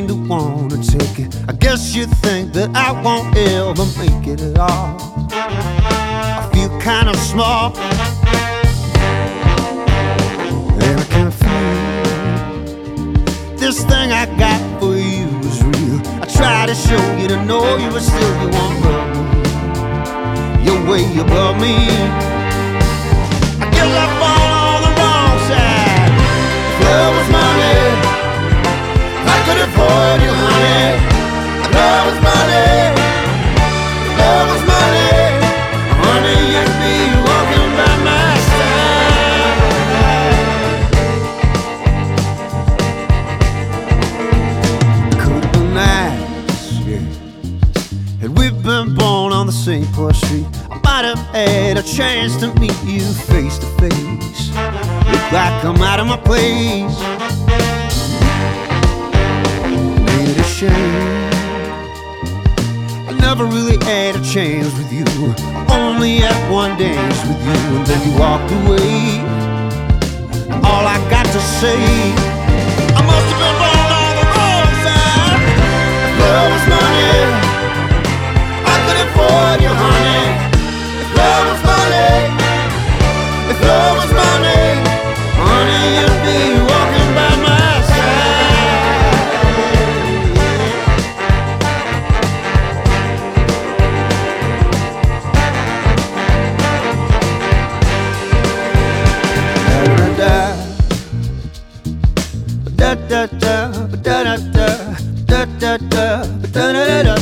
to wanna take it. I guess you think that I won't ever make it at all. I feel kinda small, and I can feel this thing I got for you is real. I try to show you to know you, but still you won't love me. You're way above me. I guess I fall on the wrong side. If love was money, I could afford you, honey. If love was money, if love was money, honey, you'd be walking by my side. Could have been nice, yeah, had we been born on the same poor street. I might have had a chance to meet you face to face. Look like I'm out of my place. Ain't it a shame I never really had a chance with you. I only had one dance with you, and then you walked away. All I got to say, I must have been born on the wrong side. If love was money, I could afford you, honey. If love was money, if love was money, honey, you'd be walking by my side. Da da da da da da da da da da da da da.